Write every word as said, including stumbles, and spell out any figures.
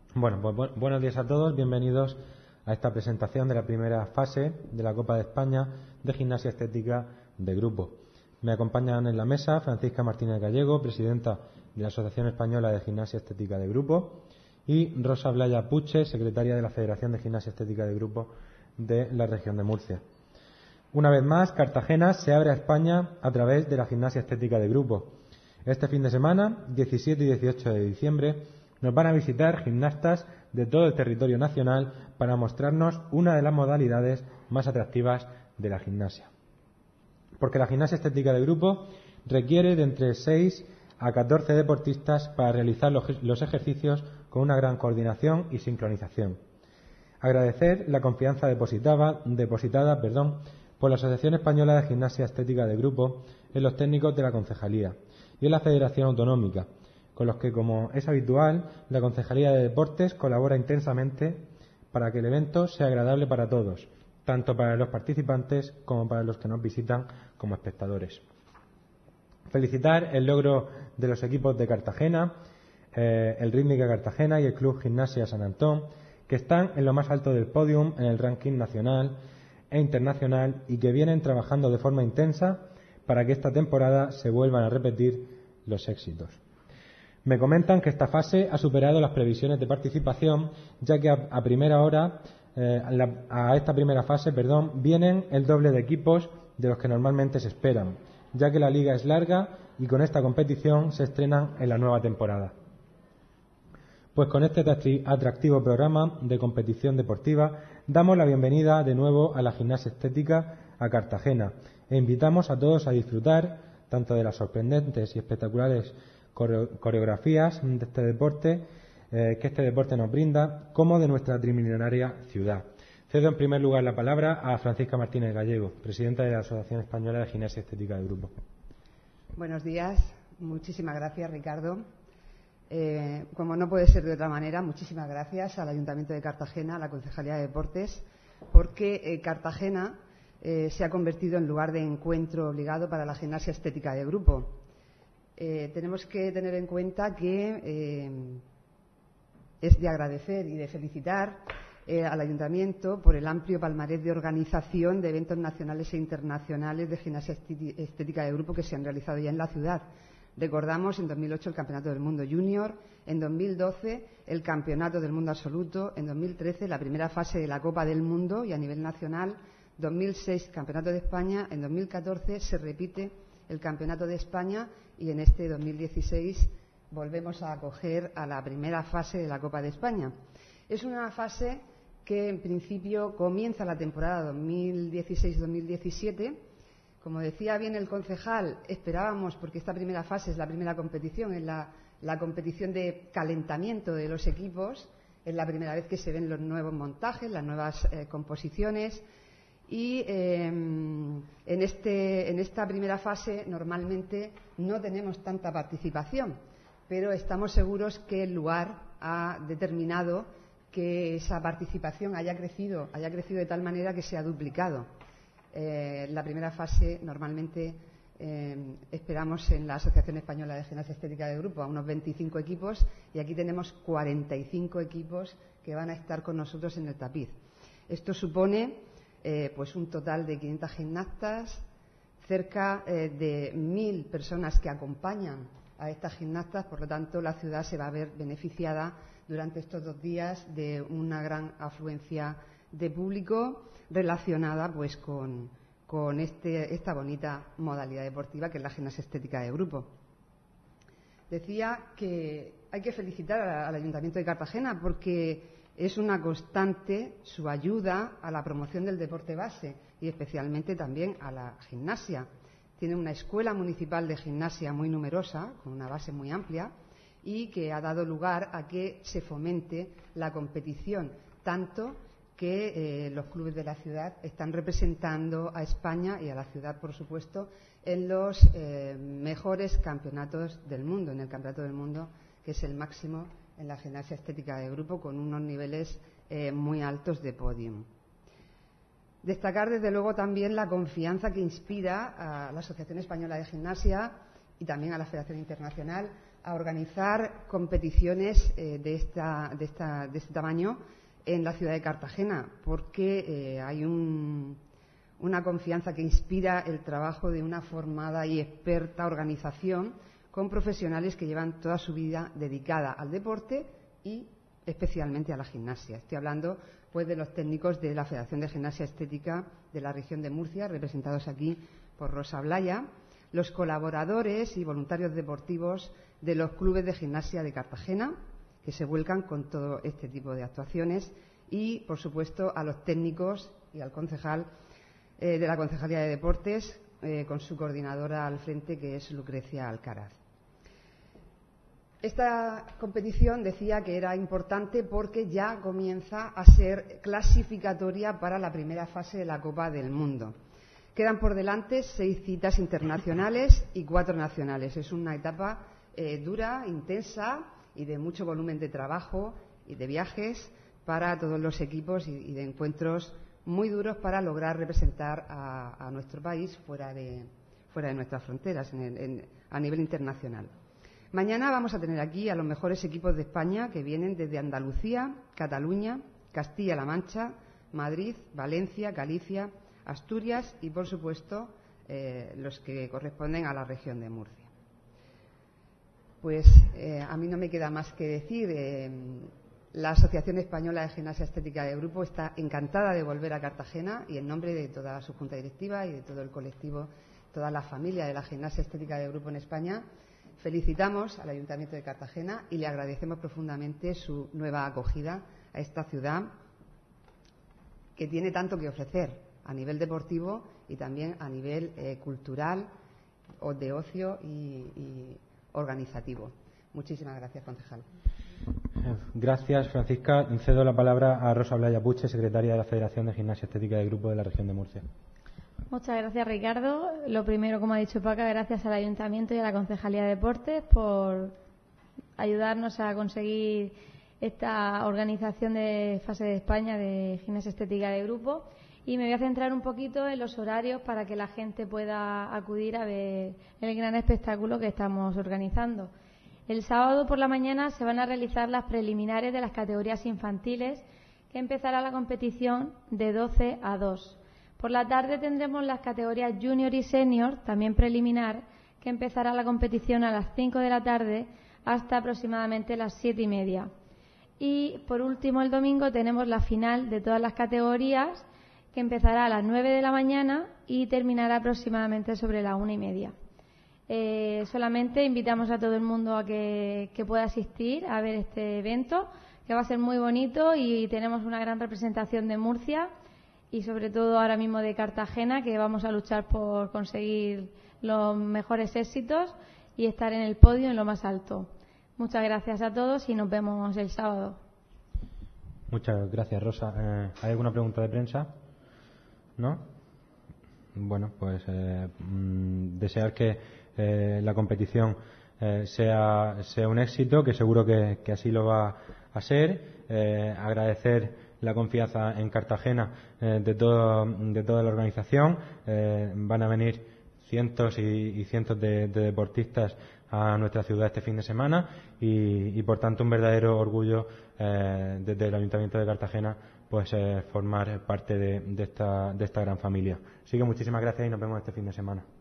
Bueno, pues bu buenos días a todos, bienvenidos a esta presentación de la primera fase de la Copa de España de Gimnasia Estética de Grupo. Me acompañan en la mesa Francisca Martínez Gallego, presidenta de la Asociación Española de Gimnasia Estética de Grupo, y Rosa Blaya Puche, secretaria de la Federación de Gimnasia Estética de Grupo de la región de Murcia. Una vez más, Cartagena se abre a España a través de la Gimnasia Estética de Grupo. Este fin de semana, diecisiete y dieciocho de diciembre, nos van a visitar gimnastas de todo el territorio nacional para mostrarnos una de las modalidades más atractivas de la gimnasia. Porque la gimnasia estética de grupo requiere de entre seis a catorce deportistas para realizar los ejercicios con una gran coordinación y sincronización. Agradecer la confianza depositada, depositada perdón, por la Asociación Española de Gimnasia Estética de Grupo en los técnicos de la Concejalía y en la Federación Autonómica, con los que, como es habitual, la Concejalía de Deportes colabora intensamente para que el evento sea agradable para todos, tanto para los participantes como para los que nos visitan como espectadores. Felicitar el logro de los equipos de Cartagena, eh, el Rítmica Cartagena y el Club Gimnasia San Antón, que están en lo más alto del podium en el ranking nacional e internacional y que vienen trabajando de forma intensa para que esta temporada se vuelvan a repetir los éxitos. Me comentan que esta fase ha superado las previsiones de participación, ya que a, a primera hora, eh, a, la, a esta primera fase, perdón, vienen el doble de equipos de los que normalmente se esperan, ya que la liga es larga y con esta competición se estrenan en la nueva temporada. Pues con este atractivo programa de competición deportiva damos la bienvenida de nuevo a la gimnasia estética a Cartagena e invitamos a todos a disfrutar tanto de las sorprendentes y espectaculares coreografías de este deporte eh, que este deporte nos brinda, como de nuestra trimillonaria ciudad. Cedo en primer lugar la palabra a Francisca Martínez Gallego, presidenta de la Asociación Española de Gimnasia Estética de Grupo. Buenos días, muchísimas gracias, Ricardo. Eh, como no puede ser de otra manera, muchísimas gracias al Ayuntamiento de Cartagena, a la Concejalía de Deportes, porque eh, Cartagena eh, se ha convertido en lugar de encuentro obligado para la gimnasia estética de grupo. Eh, tenemos que tener en cuenta que eh, es de agradecer y de felicitar eh, al Ayuntamiento por el amplio palmarés de organización de eventos nacionales e internacionales de gimnasia estética de grupo que se han realizado ya en la ciudad. Recordamos en dos mil ocho el Campeonato del Mundo Junior, en dos mil doce el Campeonato del Mundo Absoluto, en dos mil trece la primera fase de la Copa del Mundo y a nivel nacional, dos mil seis Campeonato de España, en dos mil catorce se repite el Campeonato de España y en este dos mil dieciséis volvemos a acoger a la primera fase de la Copa de España. Es una fase que en principio comienza la temporada dos mil dieciséis dos mil diecisiete. Como decía bien el concejal, esperábamos, porque esta primera fase es la primera competición, es la, la competición de calentamiento de los equipos, es la primera vez que se ven los nuevos montajes, las nuevas eh, composiciones. Y eh, en, este, en esta primera fase normalmente no tenemos tanta participación, pero estamos seguros que el lugar ha determinado que esa participación haya crecido, haya crecido de tal manera que se ha duplicado. Eh, la primera fase normalmente eh, esperamos en la Asociación Española de Gimnasia Estética de Grupo a unos veinticinco equipos y aquí tenemos cuarenta y cinco equipos que van a estar con nosotros en el tapiz. Esto supone Eh, pues un total de quinientas gimnastas, cerca eh, de mil personas que acompañan a estas gimnastas, por lo tanto la ciudad se va a ver beneficiada durante estos dos días de una gran afluencia de público relacionada pues con, con este, esta bonita modalidad deportiva que es la gimnasia estética de grupo. Decía que hay que felicitar al Ayuntamiento de Cartagena porque es una constante su ayuda a la promoción del deporte base y especialmente también a la gimnasia. Tiene una escuela municipal de gimnasia muy numerosa, con una base muy amplia, y que ha dado lugar a que se fomente la competición, tanto que eh, los clubes de la ciudad están representando a España y a la ciudad, por supuesto, en los eh, mejores campeonatos del mundo, en el Campeonato del Mundo, que es el máximo en la gimnasia estética de grupo, con unos niveles eh, muy altos de podium. Destacar, desde luego, también la confianza que inspira a la Asociación Española de Gimnasia y también a la Federación Internacional a organizar competiciones eh, de, esta, de, esta, de este tamaño en la ciudad de Cartagena, porque eh, hay un, una confianza que inspira el trabajo de una formada y experta organización con profesionales que llevan toda su vida dedicada al deporte y especialmente a la gimnasia. Estoy hablando pues de los técnicos de la Federación de Gimnasia Estética de la región de Murcia, representados aquí por Rosa Blaya, los colaboradores y voluntarios deportivos de los clubes de gimnasia de Cartagena, que se vuelcan con todo este tipo de actuaciones, y, por supuesto, a los técnicos y al concejal eh, de la Concejalía de Deportes, eh, con su coordinadora al frente, que es Lucrecia Alcaraz. Esta competición decía que era importante porque ya comienza a ser clasificatoria para la primera fase de la Copa del Mundo. Quedan por delante seis citas internacionales y cuatro nacionales. Es una etapa eh, dura, intensa y de mucho volumen de trabajo y de viajes para todos los equipos y, y de encuentros muy duros para lograr representar a, a nuestro país fuera de, fuera de nuestras fronteras, en el, en, a nivel internacional. Mañana vamos a tener aquí a los mejores equipos de España que vienen desde Andalucía, Cataluña, Castilla-La Mancha, Madrid, Valencia, Galicia, Asturias y, por supuesto, eh, los que corresponden a la región de Murcia. Pues eh, a mí no me queda más que decir. Eh, la Asociación Española de Gimnasia Estética de Grupo está encantada de volver a Cartagena y en nombre de toda su junta directiva y de todo el colectivo, toda la familia de la Gimnasia Estética de Grupo en España, felicitamos al Ayuntamiento de Cartagena y le agradecemos profundamente su nueva acogida a esta ciudad que tiene tanto que ofrecer a nivel deportivo y también a nivel eh, cultural o de ocio y, y organizativo. Muchísimas gracias, concejal. Gracias, Francisca. Cedo la palabra a Rosa Blaya Puche, secretaria de la Federación de Gimnasia Estética de Grupo de la región de Murcia. Muchas gracias, Ricardo. Lo primero, como ha dicho Paca, gracias al Ayuntamiento y a la Concejalía de Deportes por ayudarnos a conseguir esta organización de fase de España de gimnasia estética de grupo. Y me voy a centrar un poquito en los horarios para que la gente pueda acudir a ver el gran espectáculo que estamos organizando. El sábado por la mañana se van a realizar las preliminares de las categorías infantiles, que empezará la competición de doce a dos. Por la tarde tendremos las categorías junior y senior, también preliminar, que empezará la competición a las cinco de la tarde hasta aproximadamente las siete y media. Y por último, el domingo tenemos la final de todas las categorías, que empezará a las nueve de la mañana y terminará aproximadamente sobre la una y media. Eh, solamente invitamos a todo el mundo a que, que pueda asistir a ver este evento, que va a ser muy bonito, y tenemos una gran representación de Murcia y sobre todo ahora mismo de Cartagena, que vamos a luchar por conseguir los mejores éxitos y estar en el podio en lo más alto. Muchas gracias a todos y nos vemos el sábado. Muchas gracias, Rosa. Eh, ¿Hay alguna pregunta de prensa? ¿No? Bueno, pues eh, mm, desear que eh, la competición eh, sea, sea un éxito, que seguro que, que así lo va a ser. Eh, agradecer la confianza en Cartagena eh, de, todo, de toda la organización. Eh, van a venir cientos y, y cientos de, de deportistas a nuestra ciudad este fin de semana y, y por tanto un verdadero orgullo eh, desde el Ayuntamiento de Cartagena pues eh, formar parte de, de, esta, de esta gran familia. Así que muchísimas gracias y nos vemos este fin de semana.